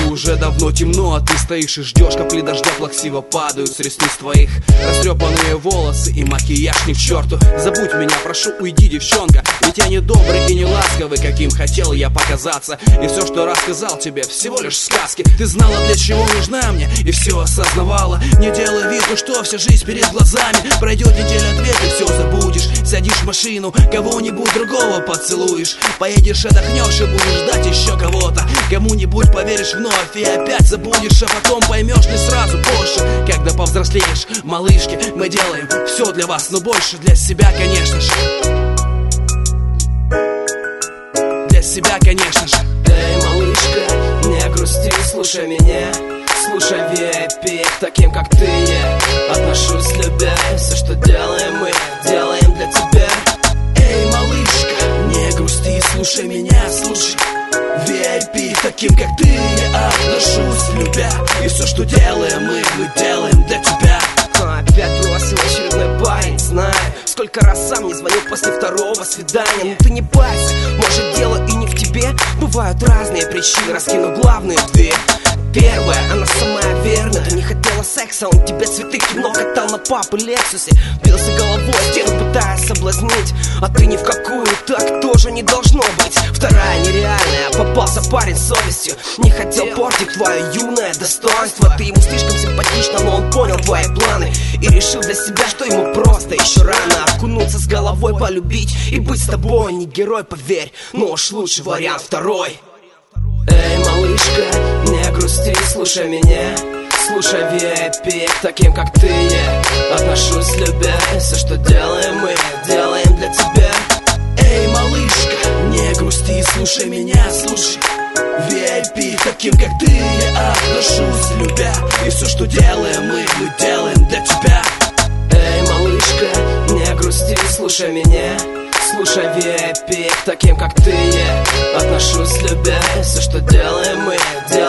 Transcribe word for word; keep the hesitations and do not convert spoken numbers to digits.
уже давно темно, а ты стоишь и ждешь, капли дождя плаксиво падают с ресниц твоих. Растрепанные волосы и макияж ни к черту. Забудь меня, прошу, уйди, девчонка, ведь я не добрый и не ласковый, каким хотел я показаться. И все, что рассказал тебе, всего лишь сказки. Ты знала, для чего нужна мне, и все осознавала. Не делай вид, ну что, вся жизнь перед глазами. Пройдет неделя, две, ты все забудешь. Сядешь в машину, кого-нибудь другого поцелуешь. Поедешь, отдохнешь и будешь ждать еще кого-то. Кому-нибудь поверишь вновь и опять забудешь. А потом поймешь не сразу, позже, когда повзрослеешь. Малышки, мы делаем все для вас, но больше для себя, конечно же. Для себя, конечно же. Эй, малышка, не грусти, слушай меня. Слушай ви ай пи, к таким как ты я отношусь, любя. Все, что делаем мы, делаем для тебя. Эй, малышка, не грусти, слушай меня, слушай ви ай пи, к таким как ты я отношусь, любя. И все, что делаем мы, мы делаем для тебя. Опять бросил очередной парень, знаю, сколько раз сам не звонил после второго свидания. Ну ты не парься, может дело и не в тебе. Бывают разные причины, раскину главные две. Первая, она самая верная. Ты не хотела секса, он тебе цветы кино катал на папы Лексусе. Бился головой в стену, пытаясь соблазнить. А ты ни в какую, так тоже не должно быть. Вторая нереальная, попался парень с совестью. Не хотел портить твое юное достоинство. Ты ему слишком симпатична, но он понял твои планы и решил для себя, что ему просто еще рано окунуться с головой, полюбить и быть с тобой. Не герой, поверь, но уж лучше вариант второй. Эй, малышка, не грусти, слушай меня. Слушай ви ай пи, к таким как ты я отношусь, любя. Все, что делаем мы, делаем для тебя. Эй, малышка, не грусти, слушай меня, слушай ви ай пи, к таким как ты я отношусь, любя. И все, что делаем мы, мы делаем для тебя. Эй, малышка, не грусти, слушай меня. Слушай ви ай пи, к таким как ты я отношусь, любя. Все, что делаем мы, делаем